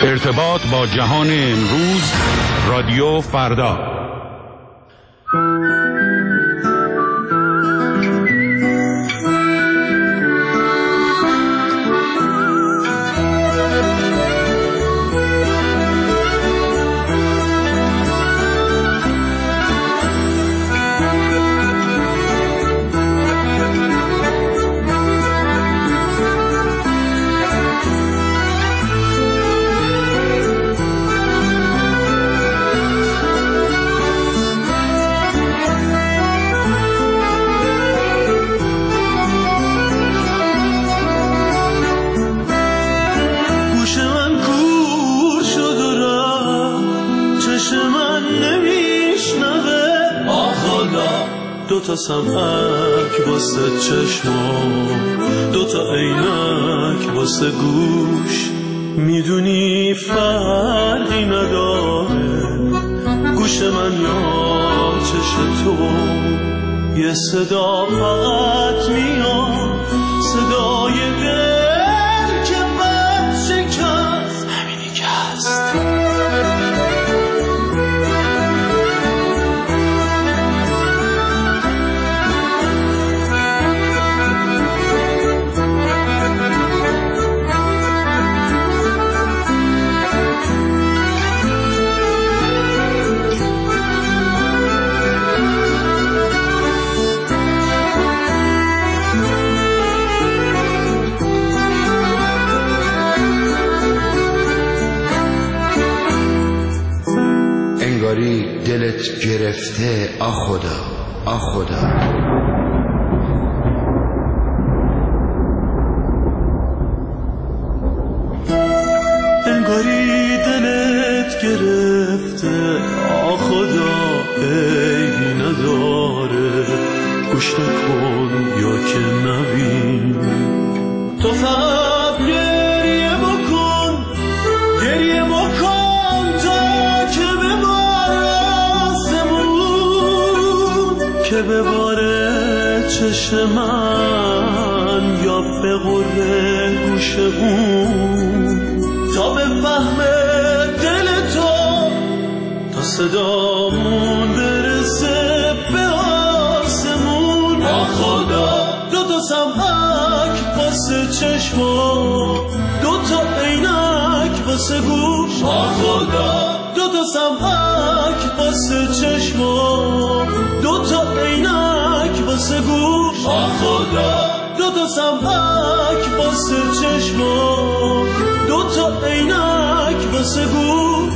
ارتباط با جهان امروز، رادیو فردا. دوتا سمعک واسه چشمام، دوتا عینک واسه گوش، میدونی فرقی نداره گوش من یا چش تو. یه صدا فقط میاد، صدای دل که بد شکست، همینی که هست. دلت گرفته آخدا آخدا. انگاری دلت گرفته آخدا، عیبی نداره گوش نکن یا که نبین. تو فقط گریه بکن، گریه بکن که بباره چشم من یا به غره گوش اون، تا بفهمه دل تو، تا صدامون برسه به آسمون. آخدا دوتا سمعک واسه چشم، دوتا عینک واسه گوش. آخدا دوتا سمعک واسه چشم، دوتا عینک واسه گوش. آخدا دوتا سمعک واسه چشم، دوتا عینک واسه گوش.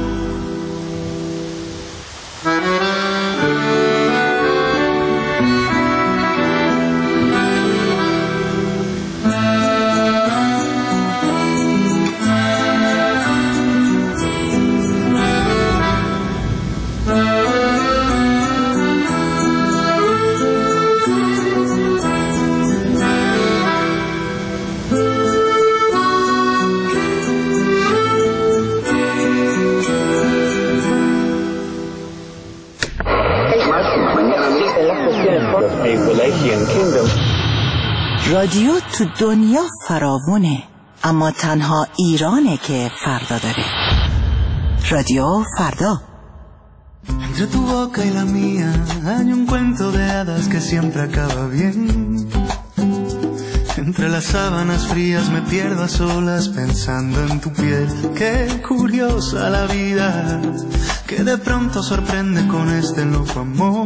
رادیو تو دنیا فراوونه، اما تنها ایرانه که فردا داره. رادیو فردا. Entre tu boca y la mía hay un cuento de hadas que siempre acaba bien. Entre las sábanas frías me pierdo a solas pensando en tu piel. Qué curiosa la vida, que de pronto sorprende con este loco amor.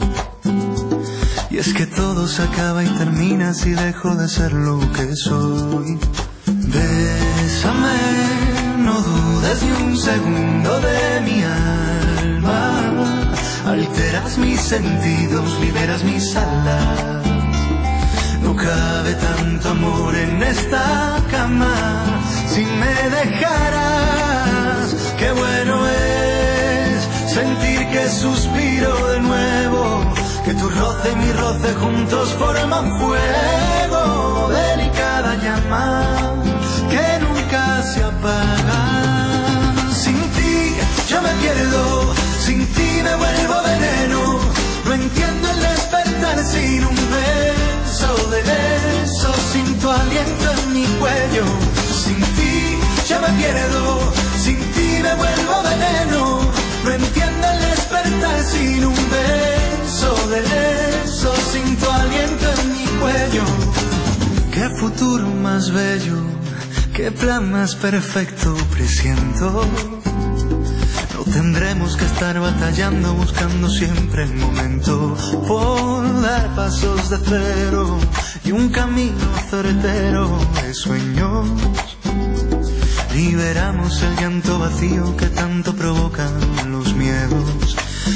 Y es que todo se acaba y termina si dejo de ser lo que soy. Bésame, no dudes ni un segundo de mi alma. Alteras mis sentidos, liberas mis alas. No cabe tanto amor en esta cama si me dejaras. Qué bueno es sentir que suspiro de nuevo, que tu roce y mi roce juntos forman fuego. Delicada llama que nunca se apaga. Sin ti yo me pierdo, sin ti me vuelvo veneno. No entiendo el despertar sin un beso de beso, sin tu aliento en mi cuello. Sin ti ya me pierdo, futuro más bello, qué plan más perfecto presiento. No tendremos que estar batallando, buscando siempre el momento por dar pasos de cero y un camino certero de sueños. Liberamos el llanto vacío que tanto provocan los miedos.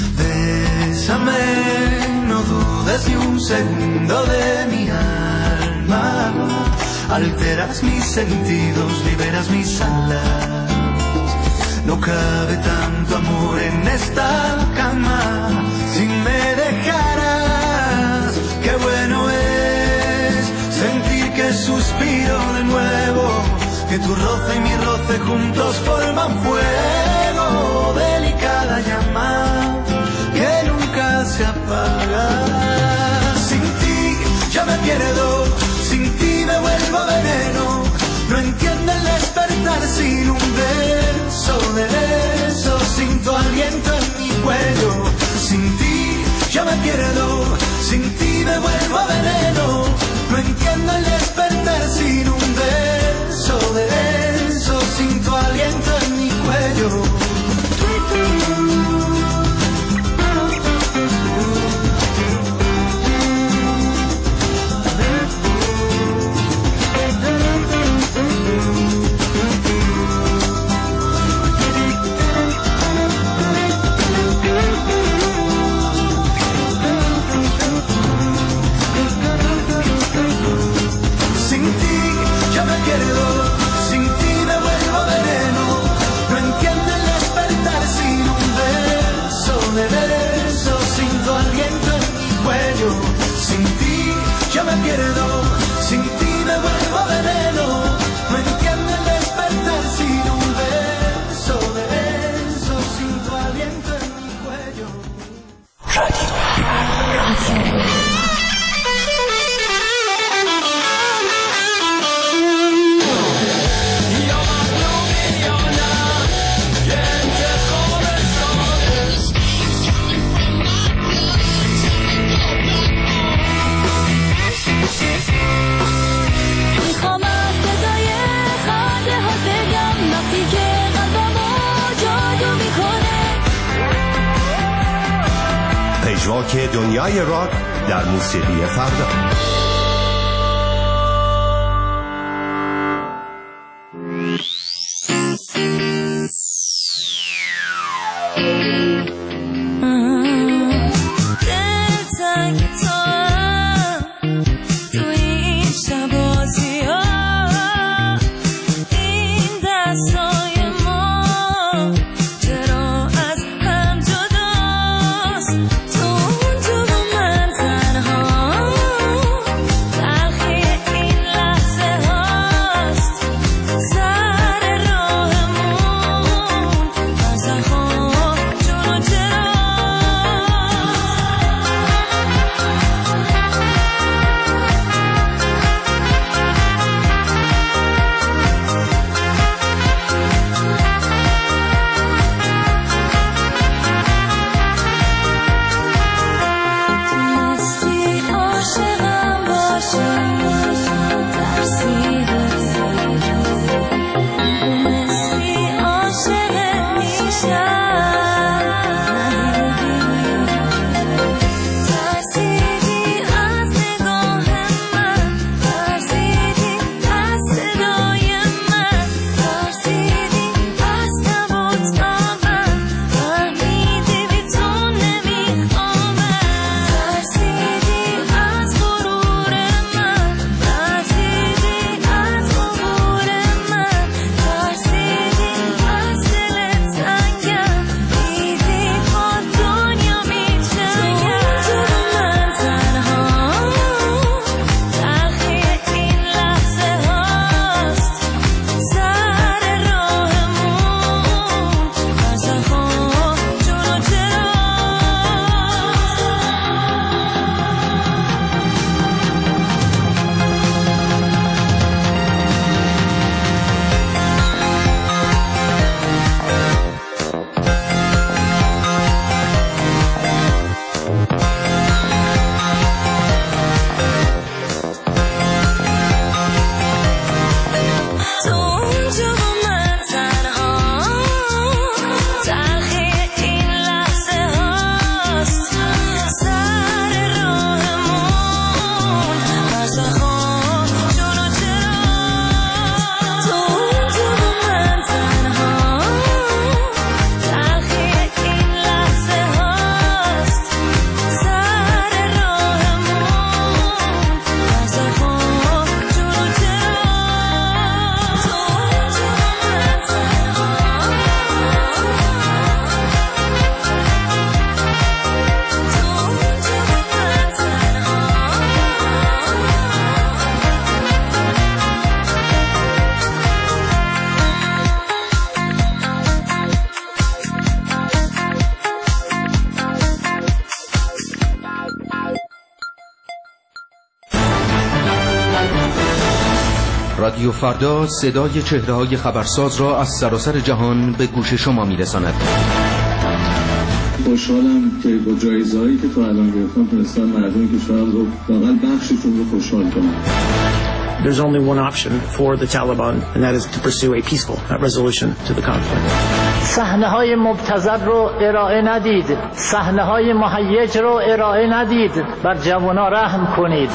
Bésame, no dudes ni un segundo de mi alma. Alteras mis sentidos, liberas mis alas. No cabe tanto amor en esta cama. Si me dejaras, qué bueno es sentir que suspiro de nuevo, que tu roce y mi roce juntos forman fuego. Delicada llama que nunca se apaga. Sin ti ya me pierdo, sin ti me vuelvo veneno. No entiendo el despertar sin un beso de beso, sin tu aliento en mi cuello. Sin ti ya me pierdo, sin ti me vuelvo veneno. No entiendo el despertar sin un beso de beso, sin tu aliento en mi cuello. Sin ti ya me pierdo, sin ti me vuelvo veneno. No entiendo el despertar sin un beso de beso, sin tu aliento en mi cuello. پژواک دنیای راک در موسیقی فردا. رادیو فردا صدای چهره‌های خبرساز را از سراسر جهان به گوش شما می‌رساند. خوشحالم که با جایزه‌هایی که تا الان گرفتم تونستم مردم کشورم رو واقعا بخششون رو خوشحال کنم. There's only one option for the Taliban, and that is to pursue a peaceful resolution to the conflict. صحنه‌های مبتذل رو ارائه ندید، صحنه‌های مهیج رو ارائه ندید، بر جوانان رحم کنید.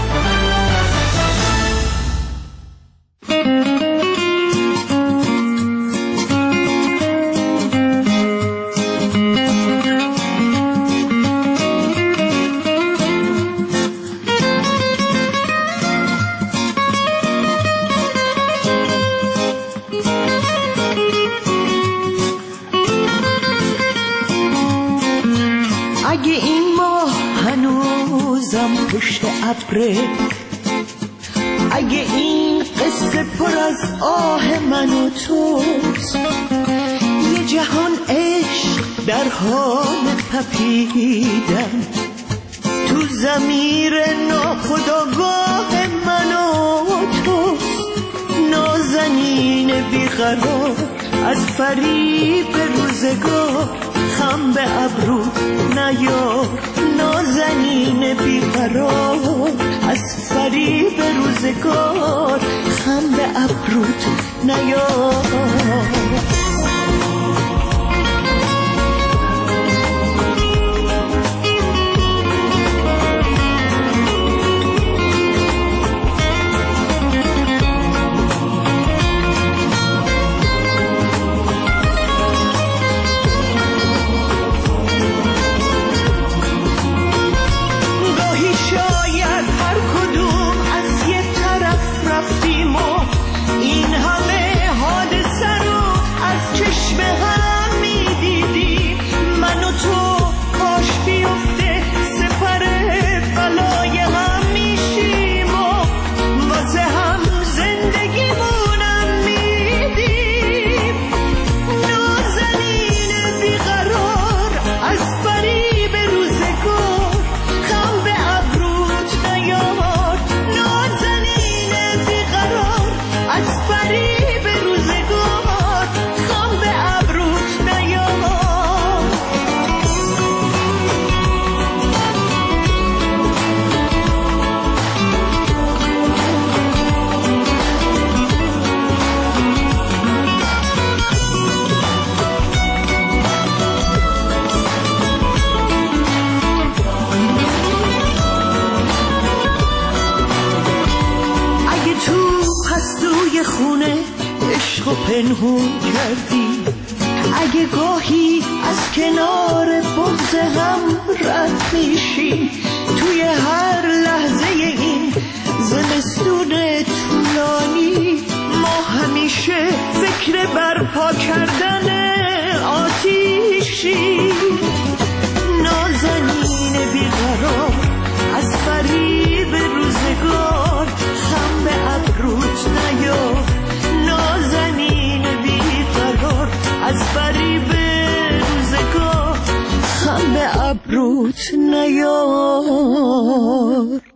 اگه این ماه هنوزم پشت ابره، اگه این قصه پر از آه من و توست، یه جهان عشق در حال تپیدن تو ضمیر ناخودآگاه من و توست، نازنین بیقرار از فریب روزگار، خم به ابرو نیار، نازنین بیقرار از فریب روزگار، خم به ابروت نیار. عشق و پنهون کردی، اگه گاهی از کنار بغض هم رد میشی، توی هر لحظه این زمستون طولانی ما همیشه فکر برپا کردن آتیشی، نازنین بیقرار از فریب روزگار، خم به ابروت نیار، نازنین بیقرار از فریب روزگار، خم به ابروت نیار.